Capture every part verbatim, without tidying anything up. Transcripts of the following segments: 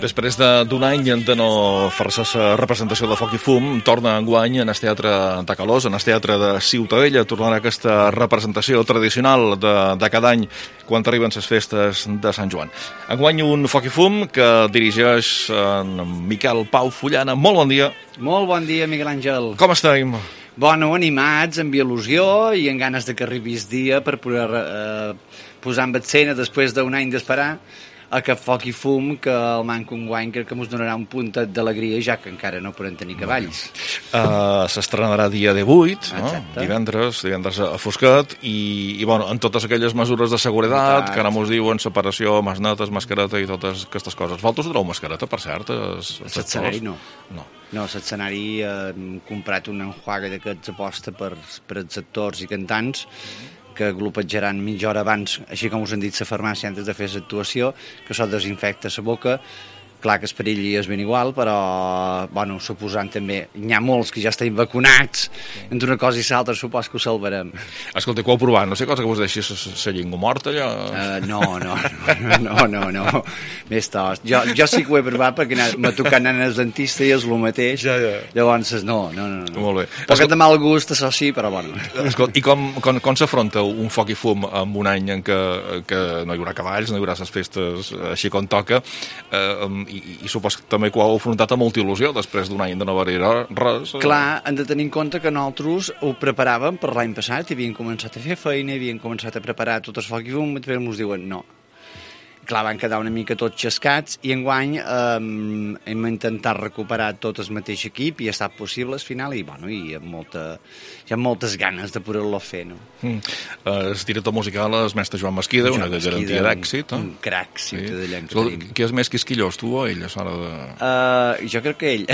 Després d'un any de no fer-se la representació de Foc i Fum, torna enguany en el Teatre de Calós, en el Teatre de Ciutadella, tornarà aquesta representació tradicional de, de cada any quan arriben les festes de Sant Joan. Enguany un Foc i Fum que dirigeix en Miquel Pau Fullana. Molt bon dia. Molt bon dia, Miguel Àngel. Com estem? Bueno, animats, amb il·lusió i amb ganes de que arribi el dia per poder eh, posar en escena després d'un any d'esperar aquest Foc i Fum, que el manco enguany crec que ens donarà un puntet d'alegria, ja que encara no podem tenir cavalls. Uh, S'estrenarà dia divuit, no? divendres, divendres a Fosquet, i, i bueno, amb totes aquelles mesures de seguretat, Exacte. que ara mos diuen separació, masnetes, mascareta i totes aquestes coses. Vosaltres dureu mascareta, per cert? L'escenari no. No. No, l'escenari hem comprat un enjuague d'aquests aposta per, per els actors i cantants, que glopetjaran mitja hora abans, així com us han dit la farmàcia antes de fer l'actuació, que això desinfecta la boca. Clar que el perill és ben igual, però, bueno, suposant també, n'hi ha molts que ja estan vacunats, entre una cosa i l'altra supos que ho salvarem. Escolta, que ho heu provat? No sé cosa que vos deixi la llengua morta, allò? Uh, no, no, no, no, no, més tos. Jo, jo sí que ho he provat perquè m'ha tocat anar al dentista i és el mateix, ja, ja. Llavors, no, no, no. no. Molt bé. Poquet de mal gust, això sí, però bueno. Escolta, i com, com, com s'afronta un Foc i Fum en un any en què, que no hi haurà cavalls, no hi haurà les festes així com toca, eh, I, i supos que també que ho heu afrontat amb molta il·lusió després d'un any de no haver-hi res. Clar, hem de tenir en compte que nosaltres ho preparàvem per l'any passat, havíem començat a fer feina, havíem començat a preparar tot el Foc i Fum, i després ens diuen no. Clar, van quedar una mica tots xascats i enguany eh, hem intentat recuperar tot el mateix equip i ha estat possible al final i, bueno, i amb molta, hi ha moltes ganes de poder-lo fer, no? Mm. El director musical és mestre Joan Mesquida, Joan una Mesquida, garantia d'èxit. Un, un crac ciutadellà que tenim. Qui és més quisquillós, tu o ell, a l'hora de... Uh, jo crec que ell.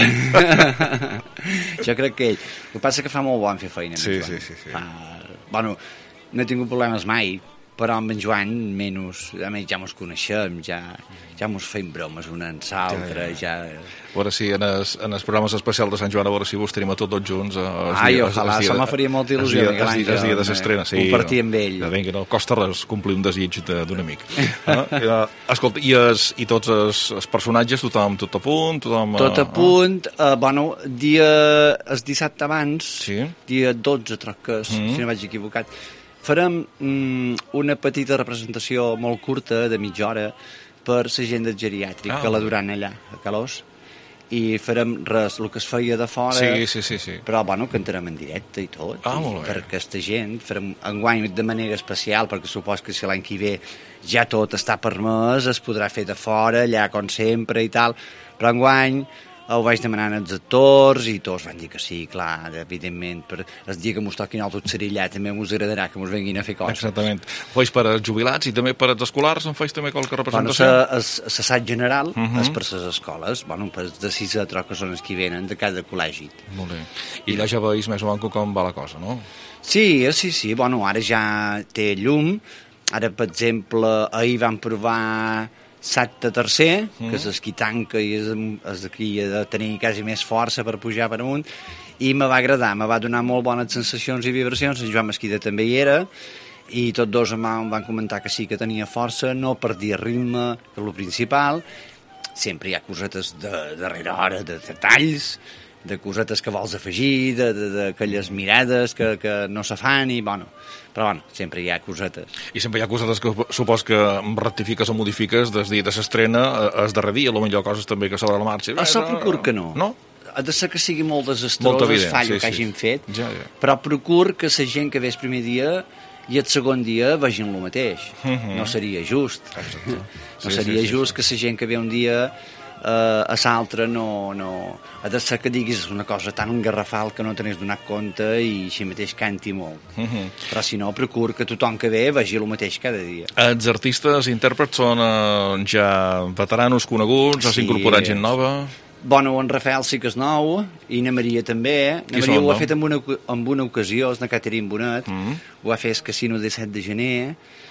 jo crec que ell. El que passa que fa molt bon fer feina. Sí, sí, sí, sí. Fa... Bueno, no he tingut problemes mai, però amb en Joan menys, a més ja mos coneixem, ja, ja mos feim bromes un en l'altre, ja... ja... A veure si en els, en els programes especials de Sant Joan, a veure si vos tenim a tots tots junts. Ai, dia, ojalà, això me faria molta il·lusió, Miguel Àngel. El dia de l'estrena, sí. Compartir amb ell. Ja, vinga, no costa res complir un desig d'un amic. ah, escolta, i, es, i tots els, els personatges, tothom tot a punt? Tothom, tot a punt. Uh, bueno, dia, el dissabte abans, sí? dia dotze, troc que és, mm. si no vaig equivocat, farem mm, una petita representació molt curta, de mitja hora, per la gent del geriàtric, ah. que la duran allà, a Calós, i farem res, el que es feia de fora, sí, sí, sí, sí. però bueno, cantarem en directe i tot, ah, i per aquesta gent, farem enguany de manera especial, perquè supos que si l'any que ve ja tot està permès, es podrà fer de fora, allà com sempre i tal, però enguany ho vaig demanar als actors i tots van dir que sí, clar, evidentment, per el dia que mos toquin el tot serillà també mos agradarà que mos venguin a fer coses. Exactament. Feis per als jubilats i també per als escolars, en feis també qualque representació? Bueno, l'assaig general uh -huh. és per les escoles, bueno, per de sis a tres que són els que venen de cada col·legi. Molt bé. I allà ja veus més o menys com va la cosa, no? Sí, sí, sí, bueno, ara ja té llum, ara, per exemple, ahir vam provar Sacte tercer, mm. que és el que tanca i és, és aquí ha de tenir quasi més força per pujar per amunt, i me va agradar, me va donar molt bones sensacions i vibracions. En Joan Mesquida també hi era, i tots dos em van, em van comentar que sí que tenia força, no perdia ritme, que és el principal. Sempre hi ha cosetes de darrere hora, de detalls, de cosetes que vols afegir, d'aquelles mirades que, que no se fan, i bueno, però bueno, sempre hi ha cosetes. I sempre hi ha cosetes que supos que rectifiques o modifiques des dia de l'estrena el darrer dia, potser coses també que sobre la marxa. Això procur que no. No? Ha de ser que sigui molt desastrós el fallo sí, que hagin sí. fet, ja, ja. però procur que la gent que ve el primer dia i el segon dia vegin el mateix. Uh -huh. No seria just. Exacte. No sí, seria sí, just sí, sí. que la gent que ve un dia Uh, a l'altre no, no... Ha de ser que diguis una cosa tan engarrafal que no te n'has donat compte i així mateix canti molt. Uh -huh. Però si no, procur que tothom que ve vegi el mateix cada dia. Els artistes, intèrprets són uh, ja veteranos coneguts, sí. Has incorporat gent nova? Bueno, en Rafael sí que és nou, i na Maria també. Na Maria ho ha fet en una, en una ocasió, és na Caterine Bonet, uh -huh. ho va fer el Casino de set de gener,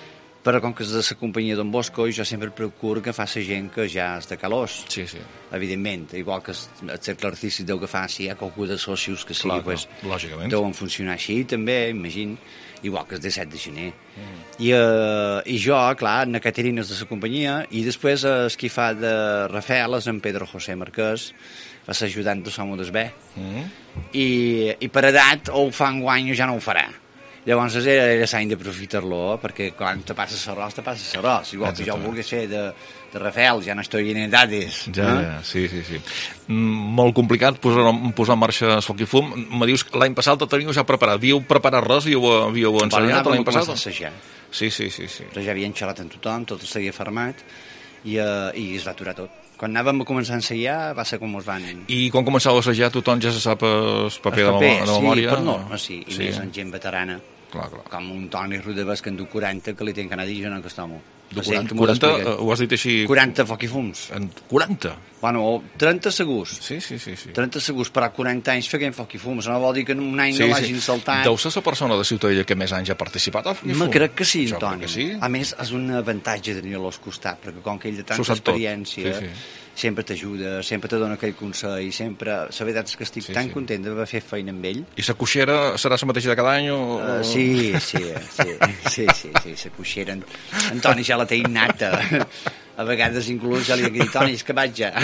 però com que és de la companyia Don Bosco, jo sempre procuro que fa la gent que ja és de Calós. Sí, sí. Evidentment, igual que el cercle artístic deu que fa, si hi ha qualcú de socios que sigui, Clar, pues, lògicament. deuen funcionar així també, imagino, igual que el disset de gener. Mm. I, uh, I jo, clar, na Caterina és de la companyia, i després el qui fa de Rafael és en Pedro José Marquès, va ser ajudant de Somo d'Esbé. Mm. I, I per edat, o ho fa en guany o ja no ho farà. Llavors era, era l'any d'aprofitar-lo, perquè quan te passes l'arròs, te passes l'arròs. Igual que jo ho volgués fer de, de Rafael, ja no estoy en edades. Ja, eh? ja, sí, sí, sí. Mm, molt complicat posar, posar en marxa Foc i Fum. Me dius que l'any passat el teniu ja preparat. Havíeu preparat res? Havíeu, havíeu ensenyat l'any passat? Sí, sí, sí, sí. Però ja havien xerrat amb tothom, tot s'havia fermat, i, uh, i es va aturar tot. Quan anàvem a començar a ensenyar va ser com es van... I quan començava a assajar tothom ja se sap el paper, el paper de, de memòria? Sí, per norma, sí, i sí. Més en gent veterana. Clar, clar. Com un Toni Rodebes que en du quaranta que li tenc que anar a dir jo no que estomo. quaranta, quaranta ho has dit així? quaranta foc i fums. En quaranta? Bueno, trenta segurs. Sí, sí, sí, sí. trenta segurs, però quaranta anys feien foc i fums. No vol dir que en un any sí, no l'hagin sí. saltat. Deu ser la persona de Ciutadella que més anys ha participat al foc i fum? Crec que sí, jo Toni. Que sí. A més, és un avantatge tenir-lo al costat, perquè com que ell de tanta experiència... Sí, sí. Sempre t'ajuda, sempre te dona aquell consell, sempre... La veritat és que estic sí, tan sí. content d'haver fet feina amb ell. I la coixera serà la mateixa de cada any? O... Uh, sí, sí, sí, sí, sí, sí, la coixera... En Toni ja la té innata. A vegades inclús ja li he dit, Toni, és que vaig ja.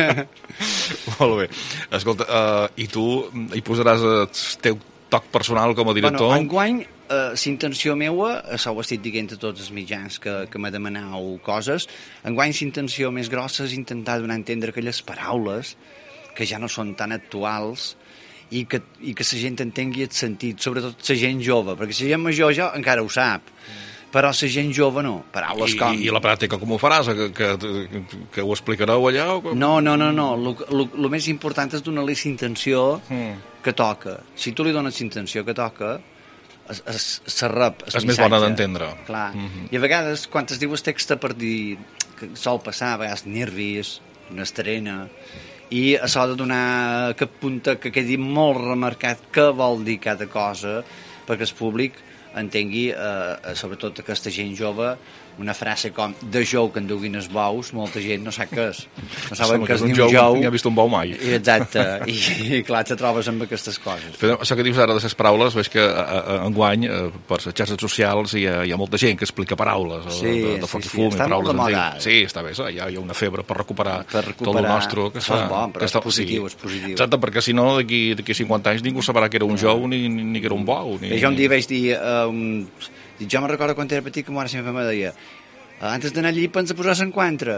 Molt bé. Escolta, uh, i tu hi posaràs el teu toc personal com a director? Bueno, enguany, uh, la intenció meua, això ho estic dient a tots els mitjans que, que m'ha demanat coses, enguany la intenció més grossa és intentar donar a entendre aquelles paraules que ja no són tan actuals i que, i que la gent entengui el sentit, sobretot la gent jove, perquè la gent major ja encara ho sap, però la gent jove no. Paraules I, com... I la pràctica com ho faràs? Que, que, que ho explicareu allà? O com... No, no, no, no. El més important és donar-li la intenció mm. que toca. Si tu li dones la intenció que toca, es, es, se rep el és més bona d'entendre. Clar. Mm-hmm. I a vegades, quan es diu el text per dir que sol passar, a vegades nervis, una estrena, i això de donar aquest punta que quedi molt remarcat què vol dir cada cosa perquè el públic entengui, eh, sobretot aquesta gent jove, una frase com de jou que en duguin els bous, molta gent no sap què és. No saben que és ni un jou. Ni ha vist un bou mai. Exacte. I, i clar, te trobes amb aquestes coses. Però això que dius ara de les paraules, veig que enguany, per les xarxes socials, hi ha, hi ha molta gent que explica paraules sí, de, de foc sí, i fum. Sí, està molt de moda. Sí, està bé, hi ha, hi ha una febre per recuperar, per recuperar tot el nostre. Que és bo, però és positiu, és positiu. Exacte, perquè si no, d'aquí cinquanta anys ningú sabrà que era un jou ni, ni, ni que era un bou. Ni, jo un dia vaig dir, uh, un... jo me'n recordo quan era petit que ma mare sempre me deia antes d'anar allí pensa posar l'enquantre.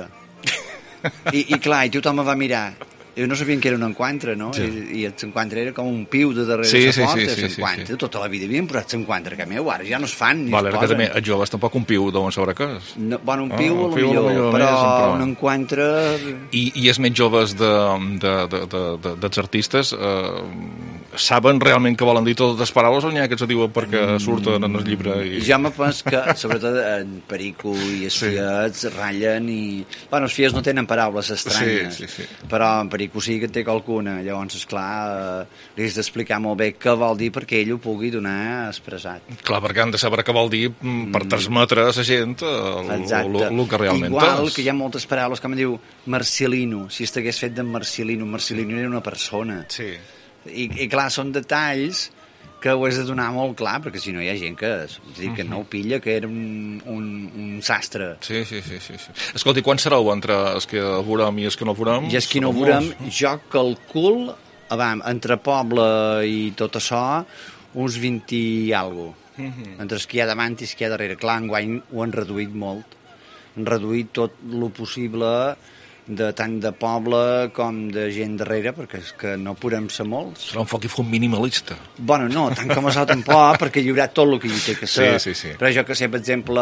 I, I clar, i tothom me va mirar. Jo no sabien que era un enquantre, no? Sí. I, i l'enquantre era com un piu de darrere sí, la sí, porta, sí, sí, sí, sí. Tota la vida havien posat l'enquantre, que meu, ara ja no es fan ni vale, es posen. També, els joves tampoc un piu deuen saber què és. No, bueno, un piu, oh, a lo millor, millor però, però un enquantre... I, i els més joves de, de, de, de, de, dels artistes eh, saben realment què volen dir totes les paraules o n'hi ha que s'ho diuen perquè surten en el llibre? I... Jo me penso que, sobretot en Perico i els sí. Fiats, ratllen i... Bueno, els Fiats no tenen paraules estranyes, sí, sí, sí. Però en Perico sí que té qualcuna. Llavors, esclar, eh, li has d'explicar molt bé què vol dir perquè ell ho pugui donar expressat. Clar, perquè han de saber què vol dir per transmetre a la gent el que realment Igual és. Igual que hi ha moltes paraules, com diu Marcelino, si estigués fet de Marcelino, Marcelino era una persona. Sí. I, i clar, són detalls que ho has de donar molt clar, perquè si no hi ha gent que, dir, que no ho pilla, que era un, un, un sastre. Sí, sí, sí, sí, sí. Escolta, i quan sereu entre els que veurem i els que no veurem? I els que no veurem, jo calcul, abans, entre poble i tot això, uns vint i algo. Uh -huh. Entre els que hi ha davant i els que hi ha darrere. Clar, enguany ho han reduït molt. Han reduït tot el possible de tant de poble com de gent darrere, perquè és que no podem ser molts. Serà un foc i fum minimalista. Bueno, no, tant com això tampoc, perquè hi haurà tot el que hi té que ser. Sí, sí, sí. Però jo que sé, per exemple,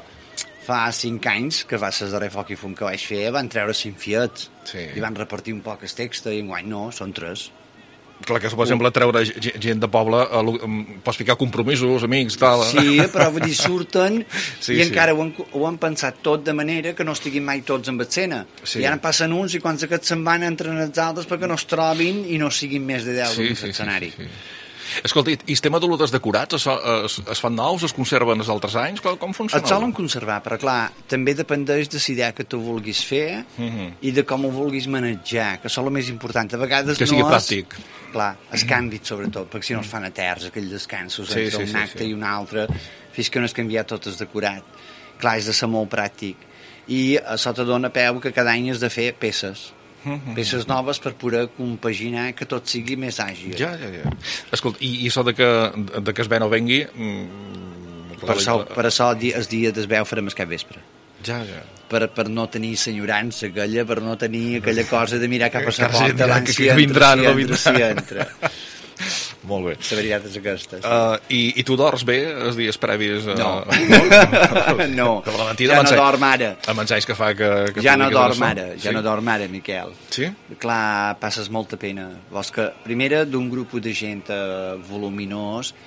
fa cinc anys, que va ser el darrer foc i fum que vaig fer, van treure cinc fiets sí. i van repartir un poc el text, i enguany no, són tres. Clar que, per exemple, treure gent de poble, pots ficar compromisos, amics, tal. Sí, però vull dir, surten sí, i sí. encara ho han, ho han pensat tot de manera que no estiguin mai tots en escena. Sí. I ara passen uns i quan aquests se'n van entren els altres perquè no es trobin i no siguin més de deu sí, en sí, l'escenari. Sí, sí, sí. Escolta, i el tema de los decorats, es, es, es fan nous, es conserven els altres anys? Com, com funciona? Et solen conservar, però clar, també dependeix de la idea que tu vulguis fer uh -huh. i de com ho vulguis manejar, que això és el més important. A vegades que sigui no pràctic. És, clar, els canvis, sobretot, perquè si no es fan eterns, aquells descansos sí, entre sí, un acte sí, sí. i un altre, fins que no es canvia tot el decorat. Clar, és de ser molt pràctic. I això te dona peu que cada any has de fer peces. Peces noves per poder compaginar que tot sigui més àgil. Ja, ja, ja. Escolta, i, i això de que, de que es ve no vengui... Mm, per, això, per això el dia del veu farem el cap vespre. Ja, ja. Per, per no tenir senyorança aquella, per no tenir aquella cosa de mirar cap a la porta abans si entra, vindran, si no entra, si entra. Molt bé. La veritat és aquesta. Sí. Uh, i, I tu dors bé els dies previs? Uh... No. no. Ja no dorm ara. El menjars que fa que... que ja no dorm ara, ja sí? no dorm ara, Miquel. Sí? Clar, passes molta pena. Vols que, primera, d'un grup de gent uh, voluminós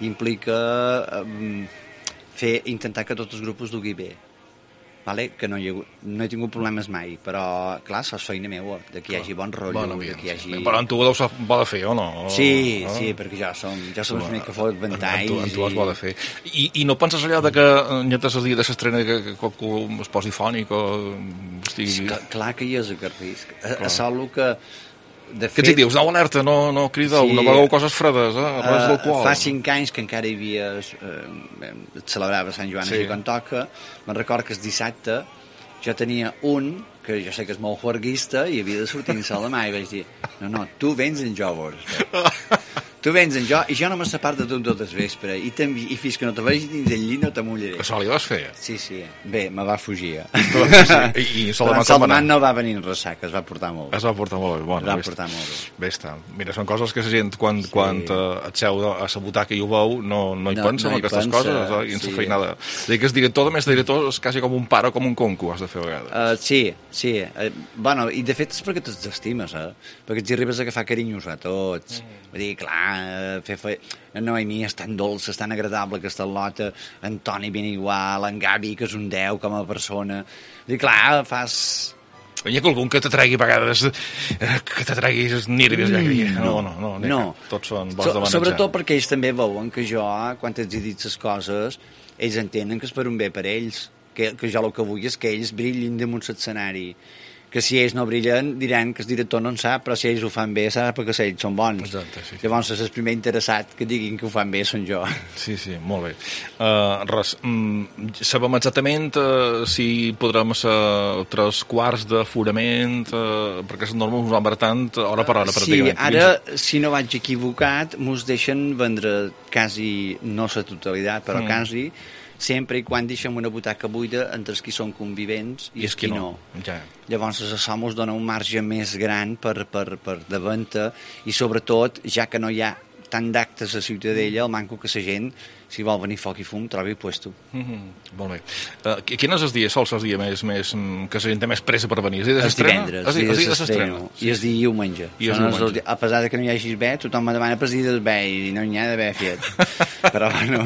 implica um, fer, intentar que tots els grups dugui bé. Vale? Que no hi, ha, no he tingut problemes mai, però, clar, això és feina meva, de que hi hagi bon rotllo, bueno, de que hi hagi... Però en tu ho deus bo de fer, o no? Sí, oh. sí, perquè ja som, ja som els que fot ventalls. En, en tu ho has bo de fer. I, I no penses allò de que nyetes el dia de s'estrena que, que qualcú es posi fònic o estigui... Sí, clar que hi és aquest risc. A sol que... De fet, què et dius? No, alerta, no, no crideu, sí, no begueu coses fredes, eh? Res d'alcohol. Fa cinc anys que encara hi havia... Eh, celebrava Sant Joan sí. així quan toca. Me'n record que el dissabte jo tenia un, que jo sé que és molt juerguista, i havia de sortir en sala mà, i vaig dir, no, no, tu vens en jo, vols. Tu vens en jo, i jo no me separ de tu tot el vespre, i, i fins que no te vegi dins el llit no te mullaré. Això li vas fer? Sí, sí. Bé, me va fugir. I, i Salman no va venir en ressaca, es va portar molt bé. Es va portar molt bé. Bueno, es va portar molt bé. Bé està. Mira, són coses que la gent, quan, sí. quan uh, et seu a la butaca i ho veu, no, no hi no, pensa no en aquestes pensa, coses, eh? I en sí. la feinada. Dir que el director, de més director, és quasi com un pare o com un conco, has de fer a vegades. Uh, sí, sí. Uh, bueno, i de fet és perquè te'ls estimes, eh? Perquè t'hi arribes a agafar carinyos a tots. Mm. Vull dir, clar, fer fe... Noemi és tan dolça, és tan agradable aquesta lota, en Toni ben igual, en Gavi, que és un deu com a persona. Vull dir, clar, fas... Hi ha algun que t'atregui a vegades, que t'atregui els nervis. Mm, no, no, no, no, no. Tots són bons so, de manejar. Sobretot perquè ells també veuen que jo, quan els he dit les coses, ells entenen que és per un bé per ells, que, que jo el que vull és que ells brillin damunt l'escenari. Que si ells no brillen diran que el director no en sap, però si ells ho fan bé sap perquè ells són bons. Exacte, sí, sí. Llavors és el primer interessat que diguin que ho fan bé són jo. Sí, sí, molt bé. Uh, res, um, sabem exactament uh, si podrem ser tres quarts d'aforament, uh, perquè les normes us van tant hora per hora. Sí, ara, si no vaig equivocat, mos deixen vendre quasi, no la totalitat, però mm. quasi, sempre i quan deixem una butaca buida entre els qui són convivents i, I els qui no. no. Ja. Llavors això mos dona un marge més gran per, per, per de venda i sobretot, ja que no hi ha tant d'actes a Ciutadella, el manco que la gent, si vol venir foc i fum, trobi puesto. Mm-hmm. Molt bé. Uh, quin és el dia, sols el dia més, més, que la gent té més pressa per venir? El, el divendres, el dia de l'estrena. I el dia diumenge. I el diumenge. A pesar de que no hi hagi bé, tothom me demana per el dia del bé i no n'hi ha d'haver fet. Però bueno,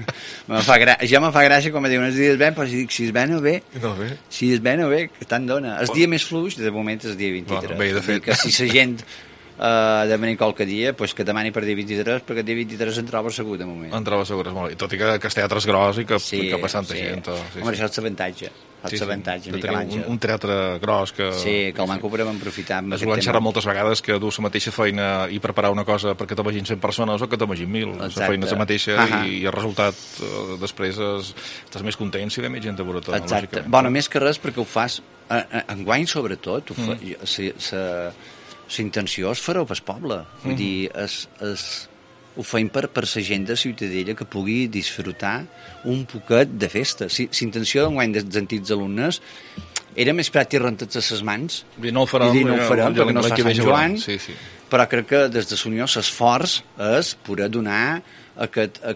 me fa gra... ja me fa gràcia quan me diuen el dia del bé, però si dic, si és bé no ve, no ve. Si és bé no ve, que tant dona. El dia més fluix, de moment, és el dia vint-i-tres. Bueno, bé, de fet. Que si la gent Uh, de venir qualque dia, pues que demani per dia vint-i-tres, perquè dia vint-i-tres en troba segur de moment. En troba segur, molt bé. Tot i que, que el teatre és gros i que, sí, que passa tanta sí. gent. Oh, sí, Home, sí. això és l'avantatge. Sí, sí. l'avantatge, un, un teatre gros que... Sí, que el manco podem aprofitar. Es ho han xerrat moltes vegades que du la mateixa feina i preparar una cosa perquè te vegin cent persones o que te vegin mil. La feina és la mateixa uh -huh. i el resultat uh, després és, estàs més content si ve més gent a veure tot. Exacte. Bueno, més que res perquè ho fas enguany sobretot, ho fa, mm. se, se, la intenció és fer-ho pel poble. Vull mm. dir, es, es, ho feim per, per la gent de Ciutadella que pugui disfrutar un poquet de festa. Si, la intenció d'enguany dels antics alumnes era més pràctic rentar-se les mans i no ho farem, dir, no ho farem perquè no es fa Sant Joan, sí, sí. Però crec que des de l'Unió l'esforç és poder donar aquest, aquest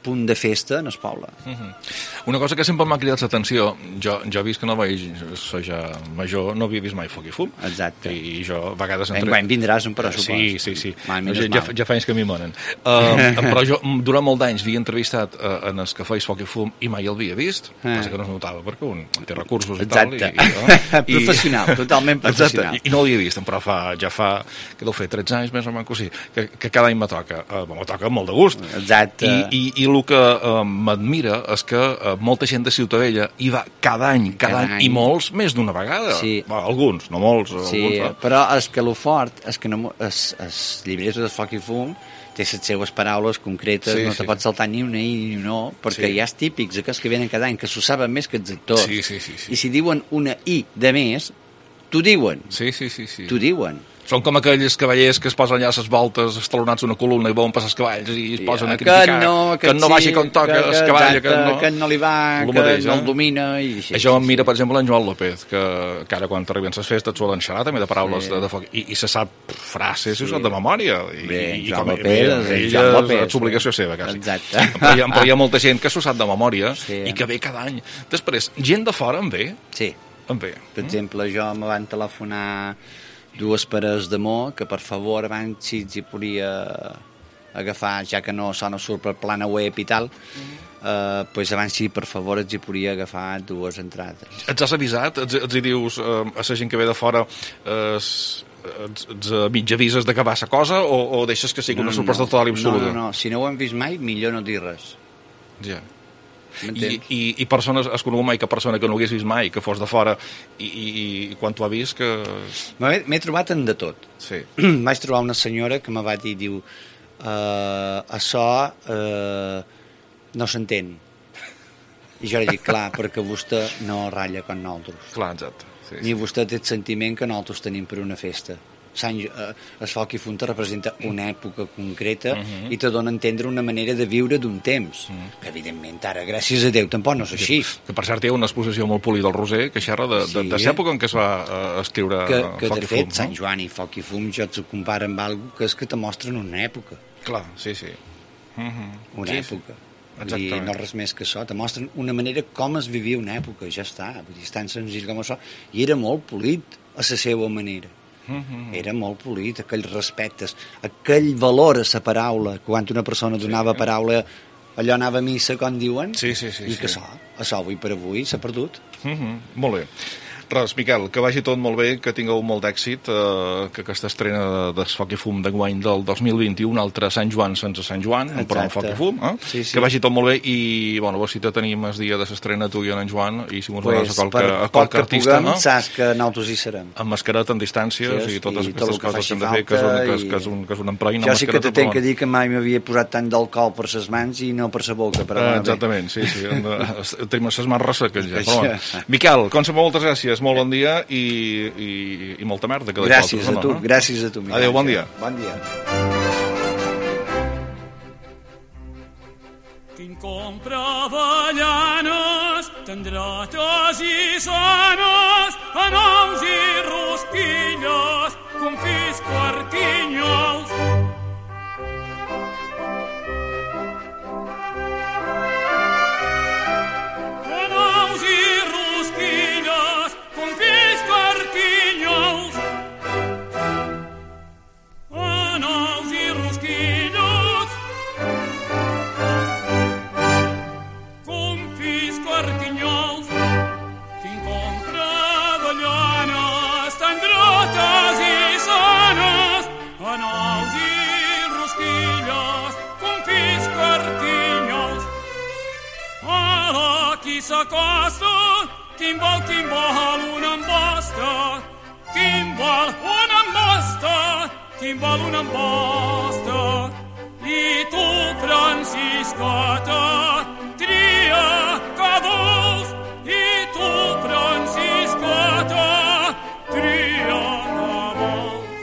punt de festa en el poble. Uh-huh. Una cosa que sempre m'ha cridat l'atenció, jo, jo he vist que no vaig, soc ja major, no havia vist mai foc i fum. Exacte. I jo a vegades... Entre... Enguany vindràs un per a sí, supòs. sí, sí. Mai, ja, ja, ja fa anys que m'hi monen. Uh, però jo durant molt d'anys havia entrevistat uh, en els que feis foc i fum i mai el havia vist. Ah. Passa que no es notava perquè un té recursos Exacte. i tal. I, i, i, professional, totalment professional. Exacte. I, I no l'havia vist, però fa, ja fa, que deu fer tretze anys més o menys, sí, que, que cada any me toca. Uh, me toca molt de gust. Exacte. I, i, i el que uh, m'admira és que uh, molta gent de Ciutadella hi va cada any, cada, cada any, any, i molts més d'una vegada. Sí. Bé, alguns, no molts. Sí, alguns, no? Però és que el fort és que no, es, es llibres del foc i fum té les seues paraules concretes, sí, no te sí. Pots saltar ni una i ni un no, perquè sí. Hi ha els típics, aquests que venen cada any, que s'ho saben més que els actors. Sí, sí, sí, sí. I si diuen una i de més, t'ho diuen. Sí, sí, sí, sí. T'ho diuen. Són com aquells cavallers que es posen allà a les voltes estalonats una columna i volen passar els cavalls i es posen a criticar que no, que no vagi com toca el cavall, que no, que no li va, que mateix, no el domina i així. Això em mira, per exemple, en Joan López, que, que ara quan arriben les festes solen xerrar també de paraules sí. de, de foc i, i se sap frases sí. de memòria i, bé, i Joan com, López, bé, ella López, és obligació seva quasi. Exacte. Però hi, ha, però hi ha molta gent que s'ho sap de memòria sí. I que ve cada any. Després, gent de fora en ve? Sí. En ve. Per mm. exemple, jo me van telefonar dues pares d'amor que per favor abans si els hi podia agafar, ja que no sona surt per plana web i tal, mm. eh, pues abans si per favor els hi podia agafar dues entrades. Els has avisat? Els, els hi dius eh, a la gent que ve de fora eh, els, els mig avises de que va la cosa o, o deixes que sigui no, una sorpresa no, total i absoluta? No, no, no, si no ho hem vist mai millor no dir res. Ja. I, i, i persones, has conegut mai que persona que no ho hagués vist mai, que fos de fora i, i, i quan t'ho ha vist que... M'he trobat en de tot. Sí. Vaig trobar una senyora que me va dir, diu uh, això uh, no s'entén. I jo li dic, clar, perquè vostè no ratlla com nosaltres. Clar, exacte. Sí, ni sí. Vostè té el sentiment que nosaltres tenim per una festa. Sant, eh, el foc i fum representa una època concreta uh -huh. i te dona a entendre una manera de viure d'un temps, uh -huh. que evidentment ara, gràcies a Déu, tampoc no és així. Que per cert hi ha una exposició molt polida del Roser que xerra de, de, de l'època en què es va uh, escriure que, que Foc de i fet, Fum. Sant no? Joan i Foc i Fum jo et comparo amb alguna que és que te mostren una època. Clar, sí, sí. Uh -huh. Una sí, època. Sí. Vull dir, no res més que això, te mostren una manera com es vivia una època, ja està, vull dir, és tan senzill com això, i era molt polit a la seva manera. Uh-huh. Era molt polit, aquells respectes, aquell valor a la paraula, quan una persona donava sí. paraula, allò anava a missa, com diuen, sí, sí, sí, i sí. que això, això avui per avui s'ha perdut. Uh-huh. Molt bé. Res, Miquel, que vagi tot molt bé, que tingueu molt d'èxit, eh, que aquesta estrena de Foc i Fum d'enguany del dos mil vint-i-u, un altre Sant Joan sense Sant Joan, un programa Foc i Fum, eh? sí, sí. Que vagi tot molt bé i, bueno, si te tenim el dia de l'estrena tu i en Joan i si mos pues, dones a qualque, per, a qualque artista, puguem, no? Saps que nosaltres hi serem. Amb mascaret en distàncies sí, i totes i aquestes tot coses que hem de fer, que és un, que és, que és un, que és un emproi. Jo sí que te tenc que dir que mai m'havia posat tant d'alcohol per ses mans i no per sa boca. Per ah, exactament, sí, sí. Tenim ses mans resseques ja. Però, bueno. Miquel, com sempre, moltes gràcies, molt bon dia i, i, i molta merda. Que gràcies a tu, no? gràcies a tu. Miquel. Adéu, bon dia. Bon dia. Qui compra avellanes, tendrates i sanes, anous i rosquilles, confisco arquinyols. Anous i rosquilles, confisco arquinyols. Anous i rosquilles, confisco arquinyols. Quin compra avellanes, tendrotes i sanes, anous i rosquilles, confisco arquinyols. Ala qui s'acosta, quin vol, quin vol una embosta, quin vol una embosta, quin vol una embosta. I tu, Franciscota, tria que vols, i tu, Franciscota, tria que vols.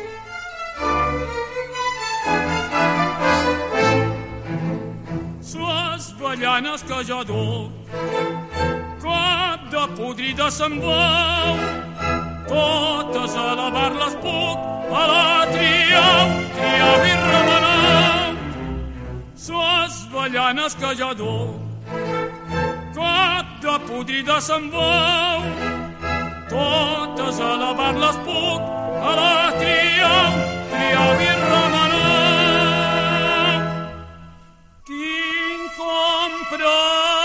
Les avellanes que jo duc, cap de podrida se'n veu, totes a lavar-les puc, a la triau, triau i remeneu. Les avellanes avellanes que jo duc, cap de podrida se'n veu, totes a lavar les puc, a la triau, triau i remeneu. Quin compra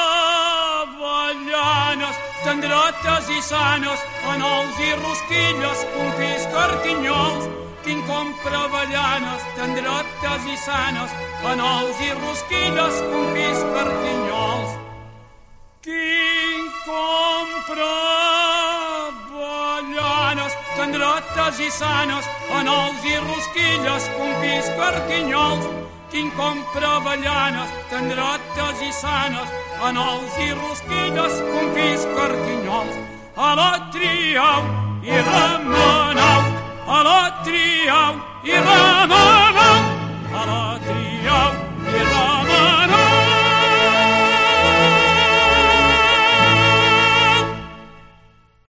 avellanes, tendretes i sanes, en ous i rosquilles, confis carquinyols. Quin compra avellanes, tendretes i sanes, en ous i rosquilles, confis carquinyols. Quin compra avellanes, tendretes i sanes, en ous i rosquilles, confis carquinyols. Quin compra avellanes, tendretes i sanes, en ous i rosquilles, confis carquinyols. A la triau i remeneu, a la triau i remeneu, a la triau.